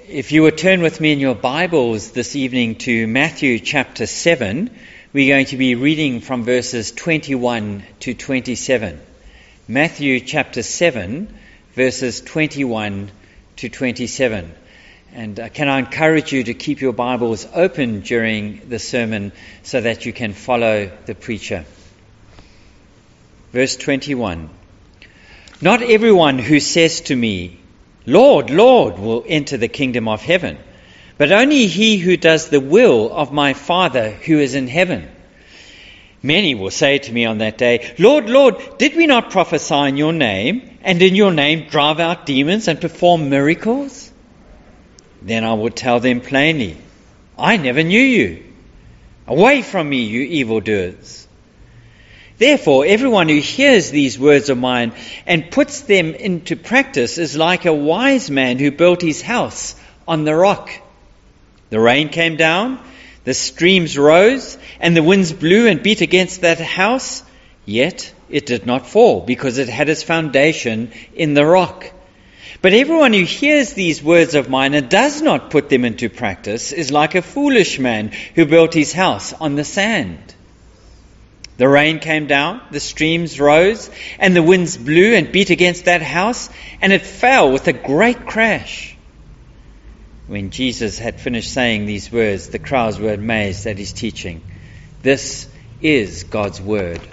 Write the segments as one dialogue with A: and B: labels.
A: If you would turn with me in your Bibles this evening to Matthew chapter 7, we're going to be reading from verses 21 to 27. Matthew chapter 7, verses 21 to 27. And can I encourage you to keep your Bibles open during the sermon so that you can follow the preacher. Verse 21. Not everyone who says to me, Lord, Lord, will enter the kingdom of heaven, but only he who does the will of my Father who is in heaven. Many will say to me on that day, Lord, Lord, did we not prophesy in your name, and in your name drive out demons and perform miracles? Then I will tell them plainly, I never knew you. Away from me, you evildoers. Therefore, everyone who hears these words of mine and puts them into practice is like a wise man who built his house on the rock. The rain came down, the streams rose, and the winds blew and beat against that house, yet it did not fall, because it had its foundation in the rock. But everyone who hears these words of mine and does not put them into practice is like a foolish man who built his house on the sand. The rain came down, the streams rose, and the winds blew and beat against that house, and it fell with a great crash. When Jesus had finished saying these words, the crowds were amazed at his teaching. This is God's word.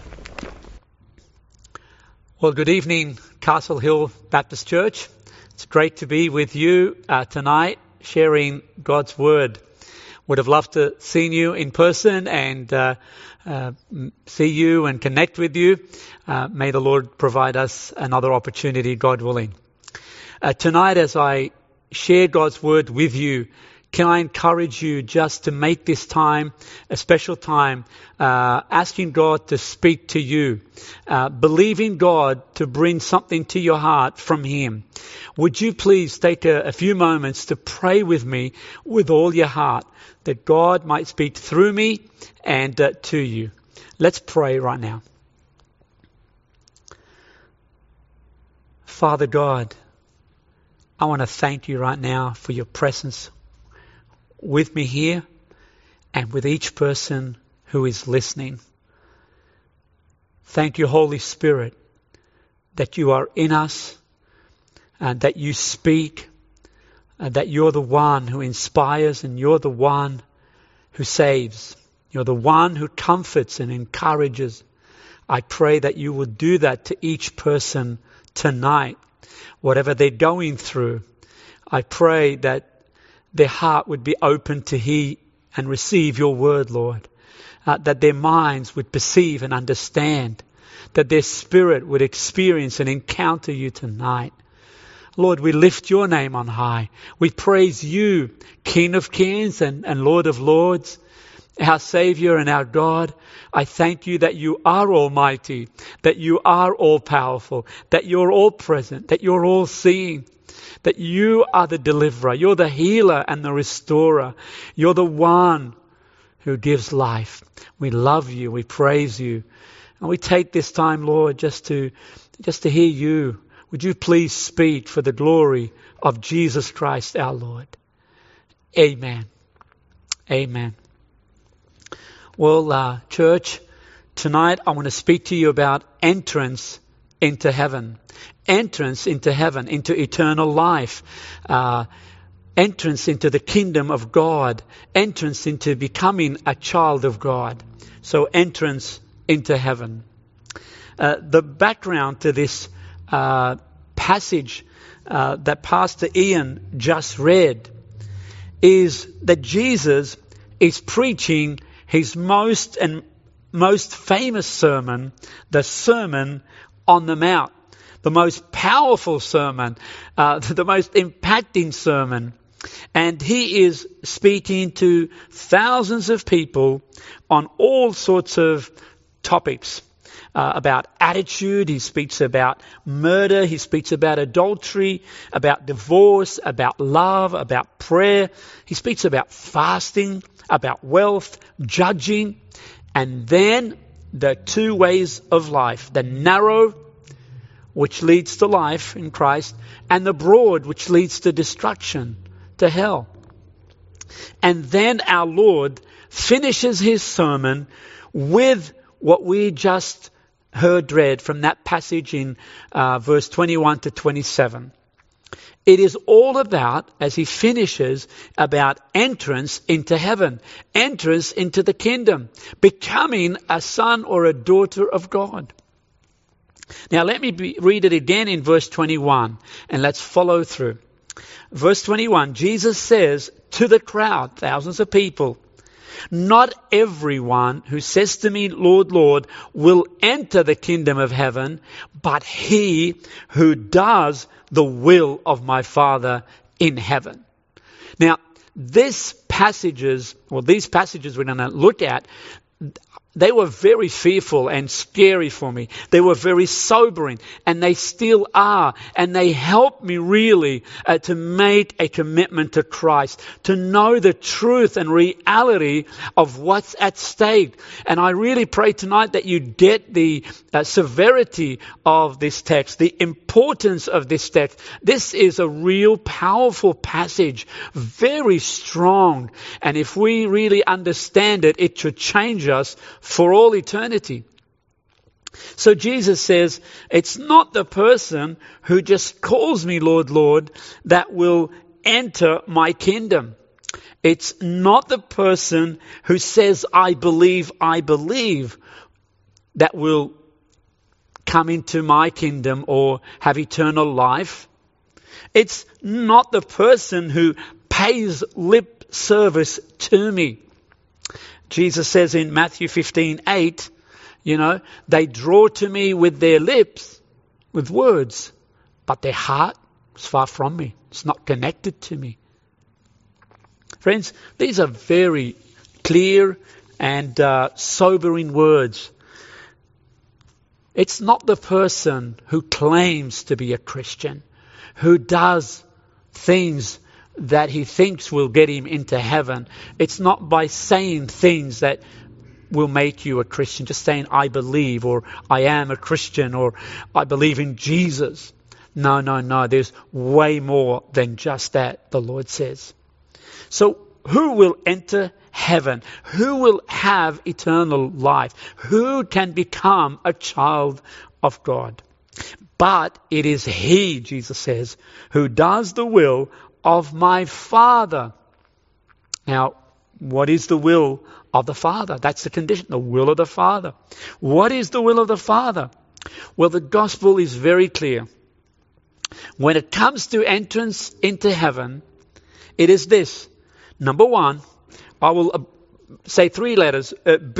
B: Well, good evening, Castle Hill Baptist Church. It's great to be with you tonight, sharing God's word. Would have loved to seen you in person and see you and connect with you. May the Lord provide us another opportunity, God willing. Tonight, as I share God's word with you, can I encourage you just to make this time a special time, asking God to speak to you, believing God to bring something to your heart from Him. Would you please take a few moments to pray with me with all your heart, that God might speak through me and to you. Let's pray right now. Father God, I want to thank you right now for your presence with me here and with each person who is listening. Thank you, Holy Spirit, that you are in us and that you speak and that you're the one who inspires and you're the one who saves. You're the one who comforts and encourages. I pray that you will do that to each person tonight, whatever they're going through. I pray that their heart would be open to hear and receive your word, Lord. That their minds would perceive and understand. That their spirit would experience and encounter you tonight. Lord, we lift your name on high. We praise you, King of Kings and Lord of Lords, our Savior and our God. I thank you that you are almighty, that you are all powerful, that you're all present, that you're all seeing, that you are the deliverer, you're the healer and the restorer. You're the one who gives life. We love you, we praise you. And we take this time, Lord, just to hear you. Would you please speak for the glory of Jesus Christ our Lord? Amen. Amen. Well, church, tonight I want to speak to you about entrance into heaven. Entrance into heaven, into eternal life. Entrance into the kingdom of God. Entrance into becoming a child of God. So entrance into heaven. The background to this passage that Pastor Ian just read is that Jesus is preaching his most famous sermon, the Sermon on the Mount, the most powerful sermon, the most impacting sermon. And he is speaking to thousands of people on all sorts of topics. About attitude, he speaks about murder, he speaks about adultery, about divorce, about love, about prayer. He speaks about fasting, about wealth, judging, and then the two ways of life, the narrow, which leads to life in Christ, and the broad, which leads to destruction, to hell. And then our Lord finishes his sermon with what we just heard read from that passage in verse 21 to 27. It is all about, as he finishes, about entrance into heaven, entrance into the kingdom, becoming a son or a daughter of God. Now let me read it again in verse 21 and let's follow through. Verse 21, Jesus says to the crowd, thousands of people, "Not everyone who says to me, 'Lord, Lord,' will enter the kingdom of heaven, but he who does the will of my Father in heaven." Now, these passages we're going to look at, they were very fearful and scary for me. They were very sobering, and they still are. And they helped me really to make a commitment to Christ, to know the truth and reality of what's at stake. And I really pray tonight that you get the severity of this text, the importance of this text. This is a real powerful passage, very strong. And if we really understand it, it should change us for all eternity. So Jesus says, it's not the person who just calls me Lord, Lord, that will enter my kingdom. It's not the person who says, I believe, that will come into my kingdom or have eternal life. It's not the person who pays lip service to me. Jesus says in Matthew 15:8, they draw to me with their lips, with words, but their heart is far from me. It's not connected to me. Friends, these are very clear and sobering words. It's not the person who claims to be a Christian, who does things that he thinks will get him into heaven. It's not by saying things that will make you a Christian, just saying, I believe, or I am a Christian, or I believe in Jesus. No. There's way more than just that, the Lord says. So who will enter heaven? Who will have eternal life? Who can become a child of God? But it is he, Jesus says, who does the will of my Father. Now, what is the will of the Father? That's the condition, the will of the Father. What is the will of the Father? Well, the gospel is very clear. When it comes to entrance into heaven, it is this. Number one, I will say three letters,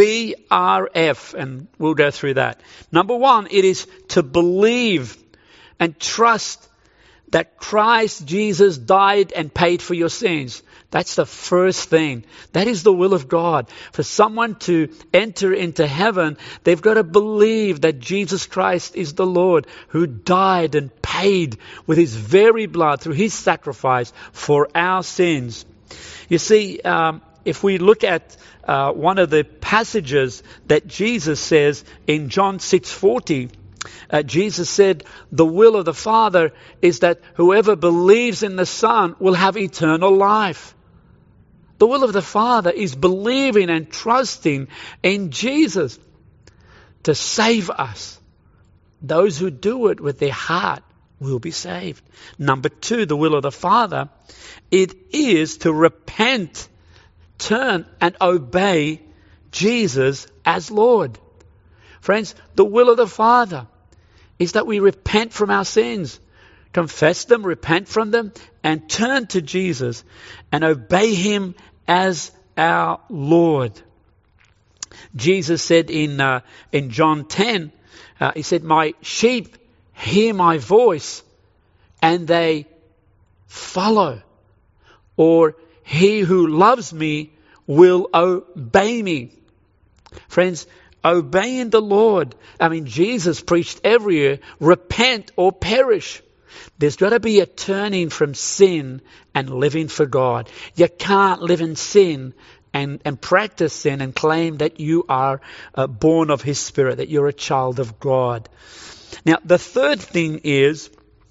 B: BRF, and we'll go through that. Number one, it is to believe and trust that Christ Jesus died and paid for your sins. That's the first thing. That is the will of God. For someone to enter into heaven, they've got to believe that Jesus Christ is the Lord who died and paid with his very blood through his sacrifice for our sins. You see, if we look at one of the passages that Jesus says in John 6:40, Jesus said, the will of the Father is that whoever believes in the Son will have eternal life. The will of the Father is believing and trusting in Jesus to save us. Those who do it with their heart will be saved. Number two, the will of the Father, it is to repent, turn and obey Jesus as Lord. Friends, the will of the Father is that we repent from our sins, confess them, repent from them, and turn to Jesus and obey him as our Lord. Jesus said in John 10, he said, my sheep hear my voice and they follow. Or he who loves me will obey me. Friends, obeying the Lord. Jesus preached everywhere, repent or perish. There's got to be a turning from sin and living for God. You can't live in sin and practice sin and claim that you are born of his Spirit, that you're a child of God. Now, the third thing is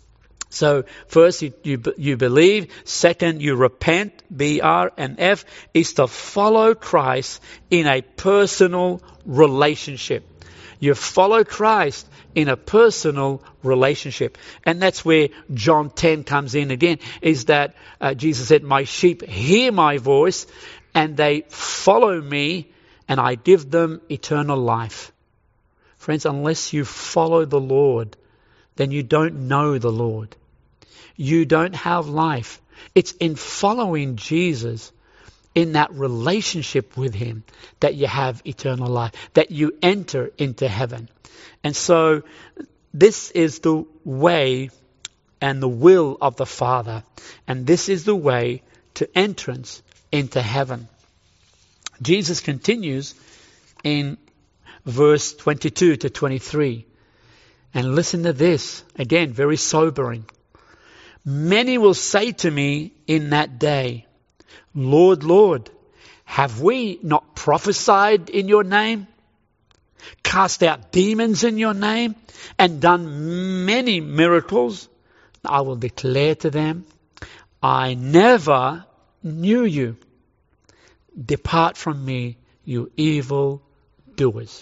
B: So first you believe, second you repent, B-R, and F is to follow Christ in a personal relationship. You follow Christ in a personal relationship. And that's where John 10 comes in again, is that Jesus said, my sheep hear my voice and they follow me and I give them eternal life. Friends, unless you follow the Lord, then you don't know the Lord. You don't have life. It's in following Jesus, in that relationship with Him, that you have eternal life, that you enter into heaven. And so this is the way and the will of the Father. And this is the way to entrance into heaven. Jesus continues in verse 22 to 23. And listen to this, again, very sobering. Many will say to me in that day, Lord, Lord, have we not prophesied in your name, cast out demons in your name, and done many miracles? I will declare to them, I never knew you. Depart from me, you evil doers.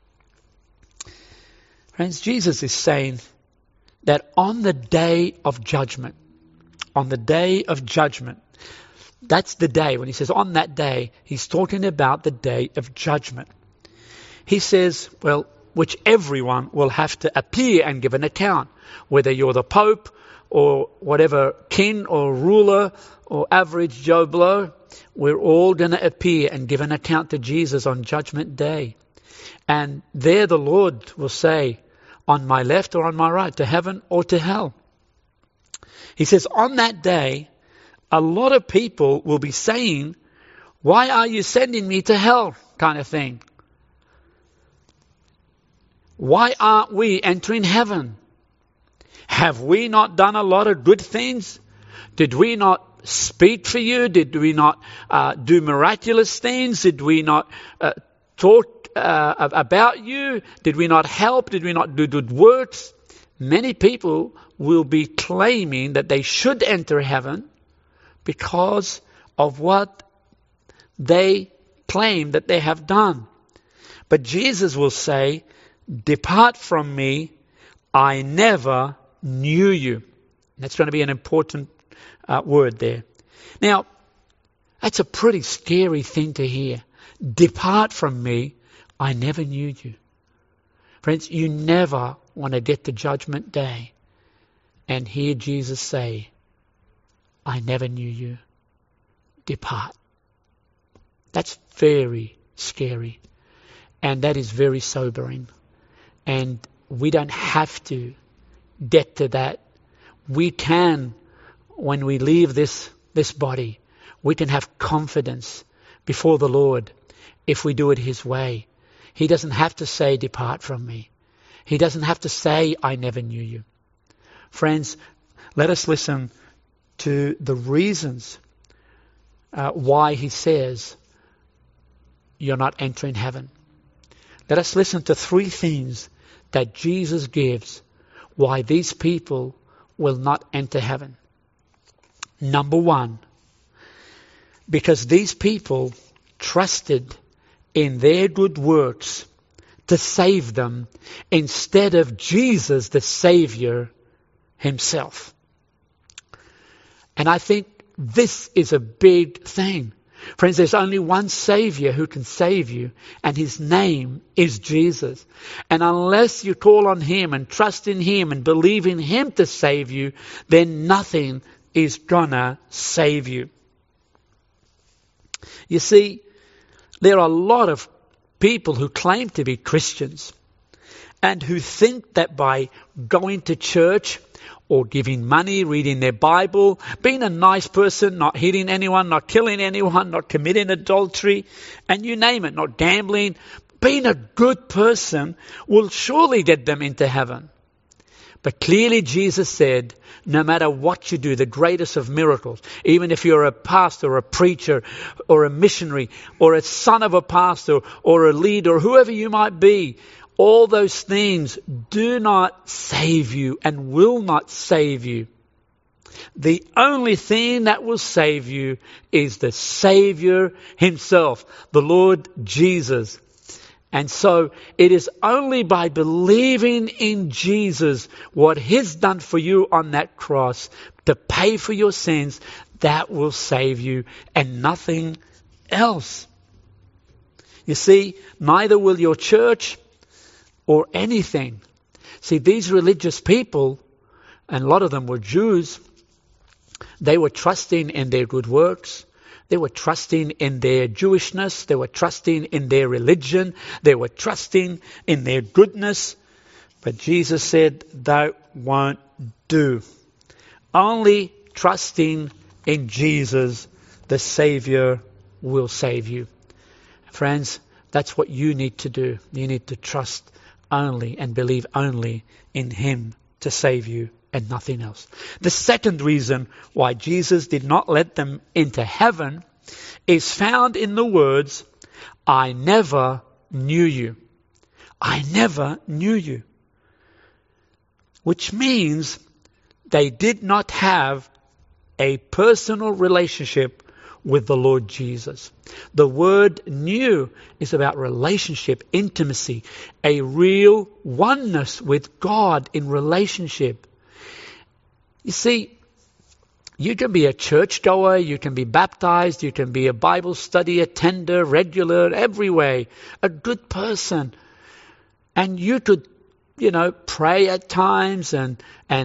B: Friends, Jesus is saying that on the day of judgment, that's the day, when he says on that day, he's talking about the day of judgment. He says, well, which everyone will have to appear and give an account, whether you're the Pope or whatever king or ruler or average Joe Blow, we're all going to appear and give an account to Jesus on Judgment Day. And there the Lord will say, on my left or on my right, to heaven or to hell. He says, on that day, a lot of people will be saying, why are you sending me to hell? Kind of thing. Why aren't we entering heaven? Have we not done a lot of good things? Did we not speak for you? Did we not do miraculous things? Did we not talk about you? Did we not help? Did we not do good works? Many people will be claiming that they should enter heaven because of what they claim that they have done. But Jesus will say, depart from me, I never knew you. That's going to be an important word there. Now, that's a pretty scary thing to hear. Depart from me, I never knew you. Friends, you never want to get to Judgment Day and hear Jesus say, I never knew you. Depart. That's very scary. And that is very sobering. And we don't have to get to that. We can, when we leave this body, we can have confidence before the Lord if we do it His way. He doesn't have to say, depart from me. He doesn't have to say, I never knew you. Friends, let us listen to the reasons why He says you're not entering heaven. Let us listen to 3 things that Jesus gives why these people will not enter heaven. Number 1, because these people trusted in their good works to save them instead of Jesus, the Savior Himself. And I think this is a big thing. Friends, there's only one Savior who can save you, and His name is Jesus. And unless you call on Him and trust in Him and believe in Him to save you, then nothing is gonna save you. You see, there are a lot of people who claim to be Christians and who think that by going to church or giving money, reading their Bible, being a nice person, not hitting anyone, not killing anyone, not committing adultery, and you name it, not gambling, being a good person will surely get them into heaven. But clearly Jesus said, no matter what you do, the greatest of miracles, even if you're a pastor or a preacher or a missionary or a son of a pastor or a leader, whoever you might be, all those things do not save you and will not save you. The only thing that will save you is the Savior himself, the Lord Jesus. And so it is only by believing in Jesus, what he's done for you on that cross to pay for your sins, that will save you and nothing else. You see, neither will your church or anything. See, these religious people, and a lot of them were Jews, they were trusting in their good works. They were trusting in their Jewishness. They were trusting in their religion. They were trusting in their goodness. But Jesus said, that won't do. Only trusting in Jesus, the Savior, will save you. Friends, that's what you need to do. You need to trust only and believe only in him to save you and nothing else. The second reason why Jesus did not let them into heaven is found in the words, I never knew you. I never knew you. Which means they did not have a personal relationship with the Lord Jesus. The word knew is about relationship, intimacy, a real oneness with God in relationship. You see, you can be a churchgoer, you can be baptized, you can be a Bible study attender, regular, every way, a good person. And you could, pray at times and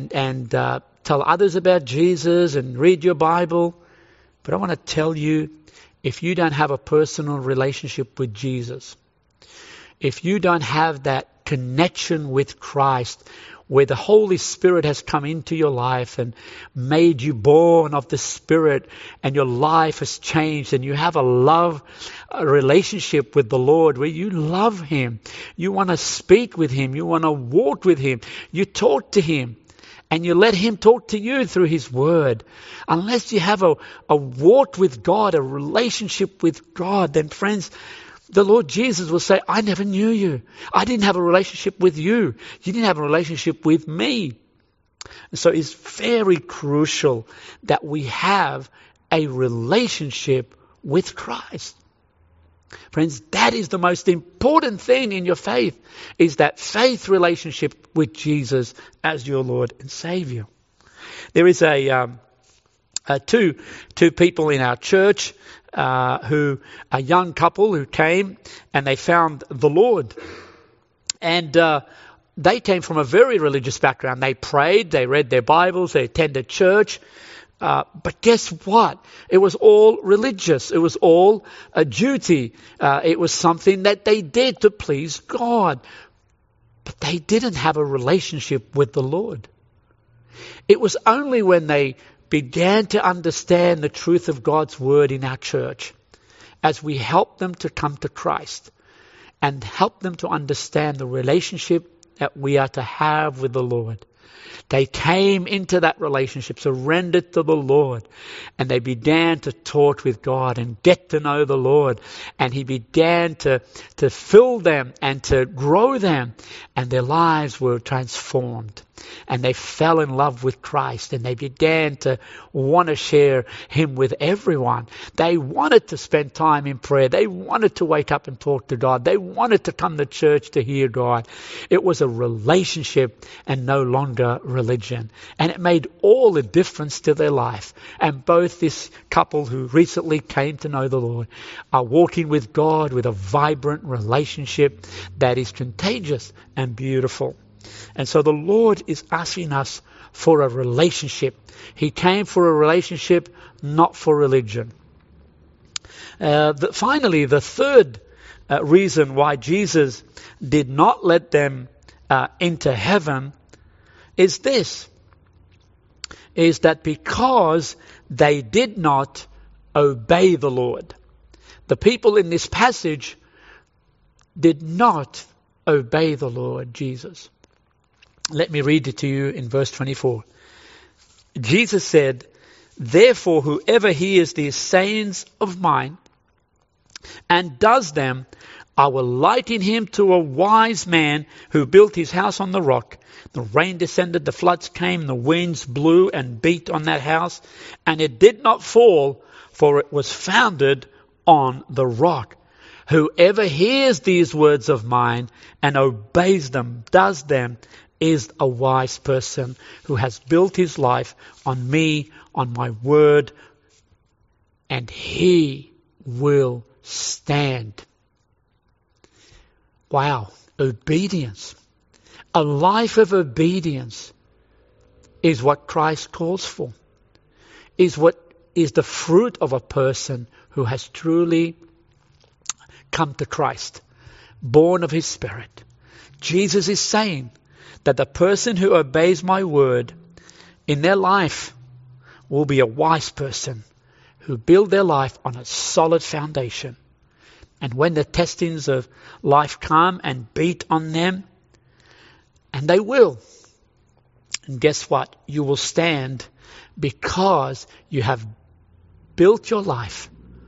B: tell others about Jesus and read your Bible. But I want to tell you, if you don't have a personal relationship with Jesus, if you don't have that connection with Christ, where the Holy Spirit has come into your life and made you born of the Spirit and your life has changed and you have a relationship with the Lord where you love him, you want to speak with him, you want to walk with him, you talk to him and you let him talk to you through his word. Unless you have a walk with God, a relationship with God, then friends, the Lord Jesus will say, I never knew you. I didn't have a relationship with you. You didn't have a relationship with me. And so it's very crucial that we have a relationship with Christ. Friends, that is the most important thing in your faith, is that faith relationship with Jesus as your Lord and Savior. There is two people in our church a young couple who came and they found the Lord. And they came from a very religious background. They prayed, they read their Bibles, they attended church. But guess what? It was all religious. It was all a duty. It was something that they did to please God. But they didn't have a relationship with the Lord. It was only when they began to understand the truth of God's word in our church, as we help them to come to Christ and help them to understand the relationship that we are to have with the Lord. They came into that relationship, surrendered to the Lord, and they began to talk with God and get to know the Lord. And he began to fill them and to grow them, and their lives were transformed. And they fell in love with Christ, and they began to want to share him with everyone. They wanted to spend time in prayer. They wanted to wake up and talk to God. They wanted to come to church to hear God. It was a relationship and no longer religion. And it made all the difference to their life. And both this couple who recently came to know the Lord are walking with God with a vibrant relationship that is contagious and beautiful. And so the Lord is asking us for a relationship. He came for a relationship, not for religion. Finally, the third reason why Jesus did not let them into heaven is this. Is that because they did not obey the Lord. The people in this passage did not obey the Lord Jesus. Let me read it to you in verse 24. Jesus said, therefore, whoever hears these sayings of mine and does them, I will liken him to a wise man who built his house on the rock. The rain descended, the floods came, the winds blew and beat on that house, and it did not fall, for it was founded on the rock. Whoever hears these words of mine and obeys them, does them, is a wise person who has built his life on me, on my word, and he will stand. Wow, obedience. A life of obedience is what Christ calls for, is what is the fruit of a person who has truly come to Christ, born of his Spirit. Jesus is saying that the person who obeys my word in their life will be a wise person who build their life on a solid foundation. And when the testings of life come and beat on them, and they will, and guess what? You will stand because you have built your life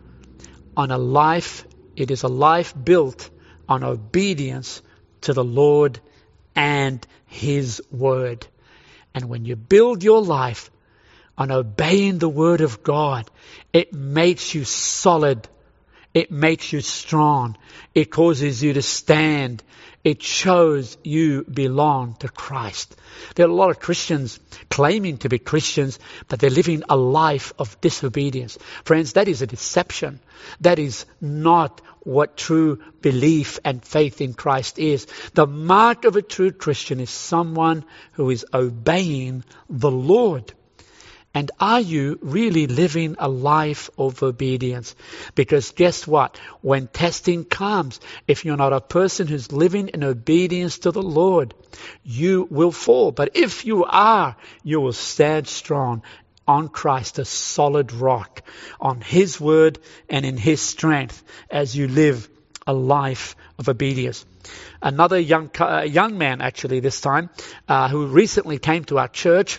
B: on a life. It is a life built on obedience to the Lord and His Word. And when you build your life on obeying the Word of God, it makes you solid. It makes you strong. It causes you to stand. It shows you belong to Christ. There are a lot of Christians claiming to be Christians, but they're living a life of disobedience. Friends, that is a deception. That is not what true belief and faith in Christ is. The mark of a true Christian is someone who is obeying the Lord. And are you really living a life of obedience? Because guess what? When testing comes, if you're not a person who's living in obedience to the Lord, you will fall. But if you are, you will stand strong on Christ, a solid rock, on His word and in His strength as you live a life of obedience. Another young man, actually this time, who recently came to our church.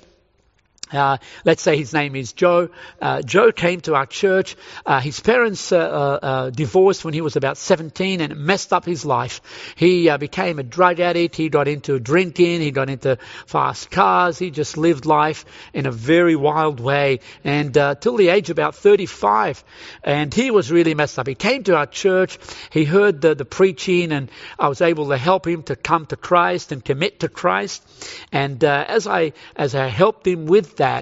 B: Let's say his name is Joe. Joe came to our church. His parents divorced when he was about 17, and it messed up his life. He became a drug addict. He got into drinking. He got into fast cars. He just lived life in a very wild way, and till the age of about 35. And he was really messed up. He came to our church. He heard the preaching, and I was able to help him to come to Christ and commit to Christ. And as I helped him with that,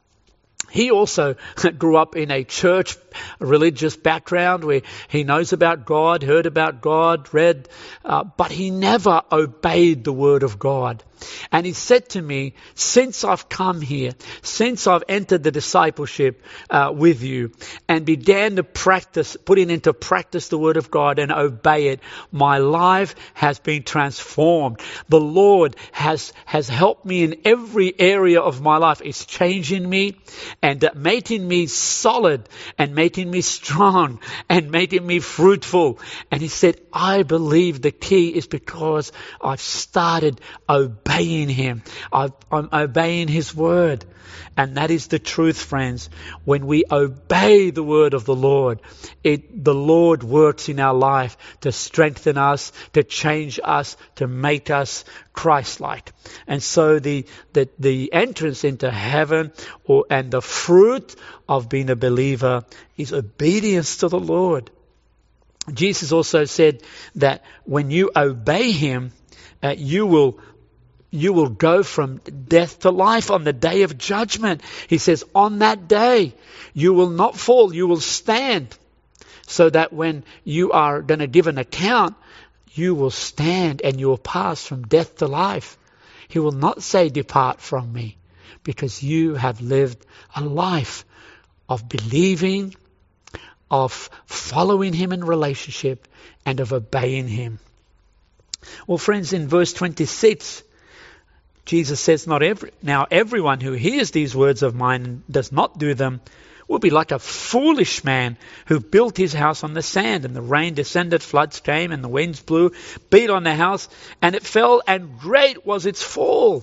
B: he also grew up in a church religious background where he knows about God, heard about God, read, but he never obeyed the word of God. And he said to me, since I've come here, since I've entered the discipleship with you and began to practice, putting into practice the word of God and obey it, my life has been transformed. The Lord has helped me in every area of my life. It's changing me and making me solid and making me strong and making me fruitful. And he said, I believe the key is because I've started obeying Him. I'm obeying His word. And that is the truth, friends. When we obey the word of the Lord, the Lord works in our life to strengthen us, to change us, to make us Christ-like. And so the entrance into heaven and the fruit of being a believer is obedience to the Lord. Jesus also said that when you obey Him, you will go from death to life on the day of judgment. He says, on that day, you will not fall, you will stand. So that when you are going to give an account, you will stand and you will pass from death to life. He will not say, depart from me, because you have lived a life of believing, of following Him in relationship, and of obeying Him. Well, friends, in verse 26, Jesus says, Now everyone who hears these words of mine and does not do them will be like a foolish man who built his house on the sand, and the rain descended, floods came, and the winds blew, beat on the house, and it fell, and great was its fall.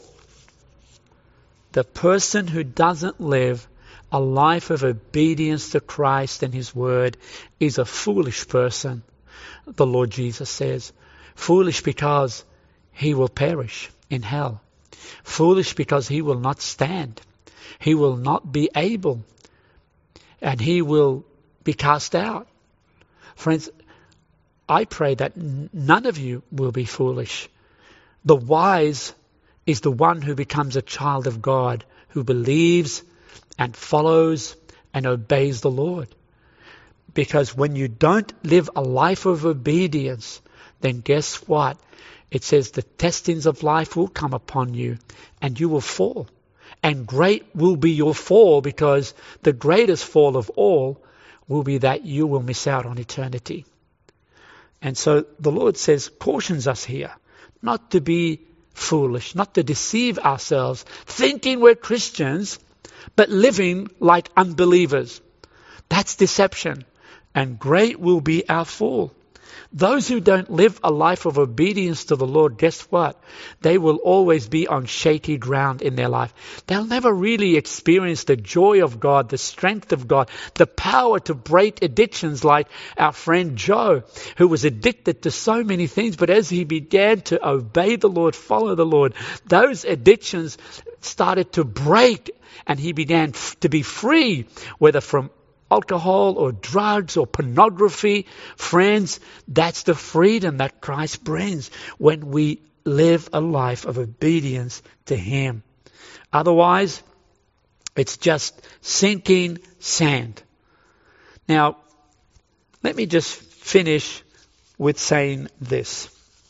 B: The person who doesn't live a life of obedience to Christ and His word is a foolish person. the Lord Jesus says. Foolish because he will perish in hell. Foolish because he will not stand. He will not be able. And he will be cast out. Friends, I pray that none of you will be foolish. The wise is the one who becomes a child of God, who believes and follows and obeys the Lord. Because when you don't live a life of obedience, then guess what? It says the testings of life will come upon you and you will fall. And great will be your fall, because the greatest fall of all will be that you will miss out on eternity. And so the Lord cautions us here not to be foolish, not to deceive ourselves, thinking we're Christians, but living like unbelievers. That's deception. And great will be our fall. Those who don't live a life of obedience to the Lord, guess what? They will always be on shaky ground in their life. They'll never really experience the joy of God, the strength of God, the power to break addictions like our friend Joe, who was addicted to so many things. But as he began to obey the Lord, follow the Lord, those addictions started to break and he began to be free, whether from alcohol or drugs or pornography. Friends, that's the freedom that Christ brings when we live a life of obedience to him. Otherwise, it's just sinking sand. Now, let me just finish with saying this.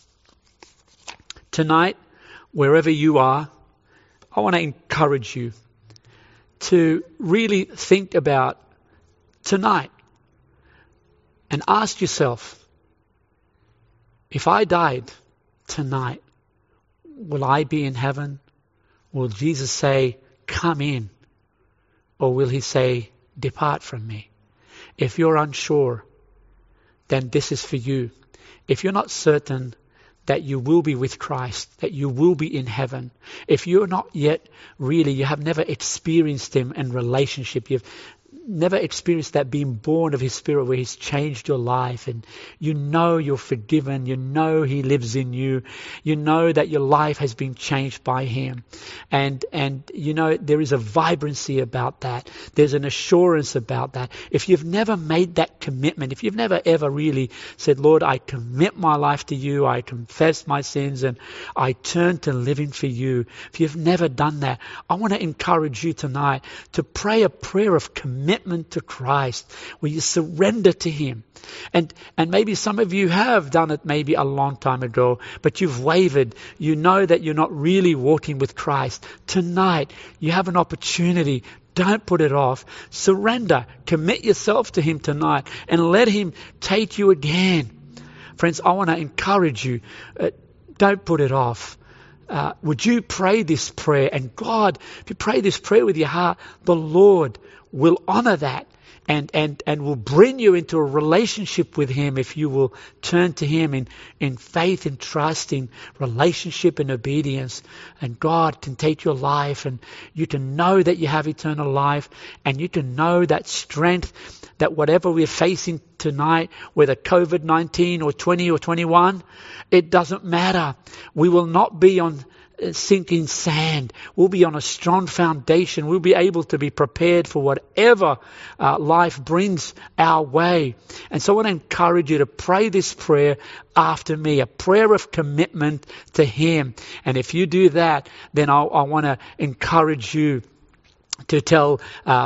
B: Tonight, wherever you are, I want to encourage you to really think about tonight and ask yourself, if I died tonight, will I be in heaven? Will Jesus say, come in? Or will he say, depart from me? If you're unsure, then this is for you. If you're not certain that you will be with Christ, that you will be in heaven, if you're not yet really, you have never experienced him in relationship, you've never experienced that being born of his Spirit where he's changed your life and you know you're forgiven, you know he lives in you, you know that your life has been changed by him, and you know there is a vibrancy about that, there's an assurance about that. If you've never made that commitment, if you've never ever really said, Lord, I commit my life to you, I confess my sins and I turn to living for you, if you've never done that, I want to encourage you tonight to pray a prayer of commitment to Christ, where you surrender to him. And maybe some of you have done it maybe a long time ago, but you've wavered. You know that you're not really walking with Christ. Tonight, you have an opportunity. Don't put it off. Surrender. Commit yourself to him tonight and let him take you again. Friends, I want to encourage you. Don't put it off. Would you pray this prayer? And God, if you pray this prayer with your heart, the Lord will honor that and will bring you into a relationship with him if you will turn to him in faith and trust, in relationship and obedience. And God can take your life and you can know that you have eternal life, and you can know that strength that whatever we're facing tonight, whether COVID-19 or 20 or 21, it doesn't matter. We will not be on sinking sand. We'll be on a strong foundation. We'll be able to be prepared for whatever life brings our way. And so I want to encourage you to pray this prayer after me, a prayer of commitment to him. And if you do that, then I want to encourage you to tell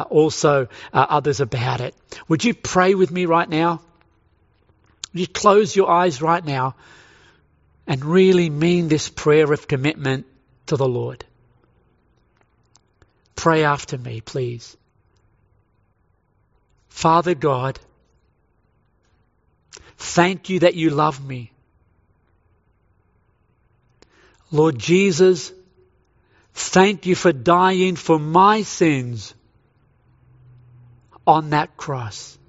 B: also others about it. Would you pray with me right now? Would you close your eyes right now and really mean this prayer of commitment to the Lord? Pray after me, please. Father God, thank you that you love me. Lord Jesus, thank you for dying for my sins on that cross.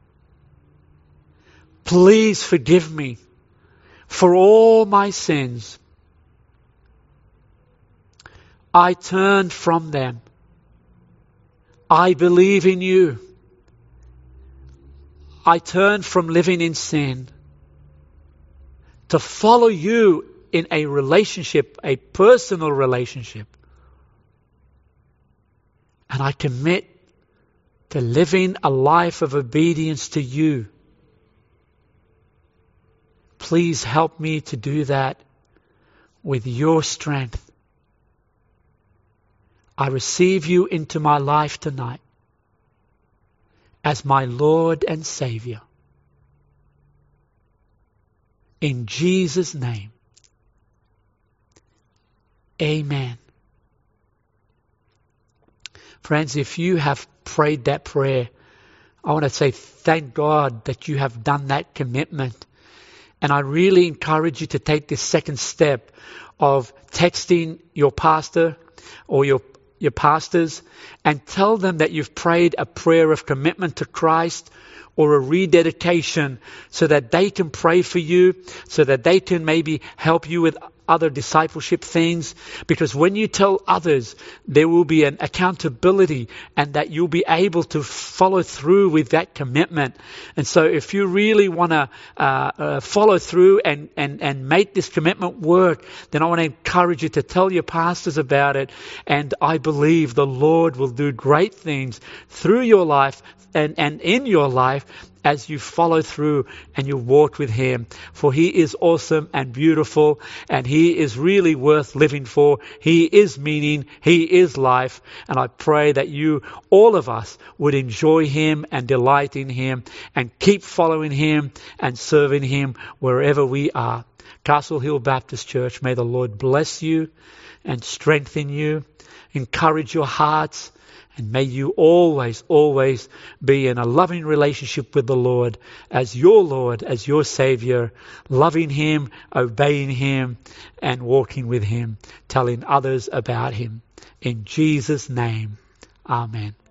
B: Please forgive me for all my sins. I turn from them. I believe in you. I turn from living in sin. to follow you in a relationship, a personal relationship. And I commit to living a life of obedience to you. Please help me to do that with your strength. I receive you into my life tonight as my Lord and Savior. In Jesus' name. Amen. Friends, if you have prayed that prayer, I want to say thank God that you have done that commitment. And I really encourage you to take this second step of texting your pastor or your pastors and tell them that you've prayed a prayer of commitment to Christ or a rededication, so that they can pray for you, so that they can maybe help you with other discipleship things. Because when you tell others, there will be an accountability and that you'll be able to follow through with that commitment. And so if you really want to follow through and make this commitment work, then I want to encourage you to tell your pastors about it. And I believe the Lord will do great things through your life and in your life as you follow through and you walk with Him. For He is awesome and beautiful, and He is really worth living for. He is meaning, He is life. And I pray that you, all of us, would enjoy Him and delight in Him and keep following Him and serving Him wherever we are. Castle Hill Baptist Church, may the Lord bless you and strengthen you, encourage your hearts, and may you always, always be in a loving relationship with the Lord, as your Savior, loving Him, obeying Him, and walking with Him, telling others about Him. In Jesus' name, amen.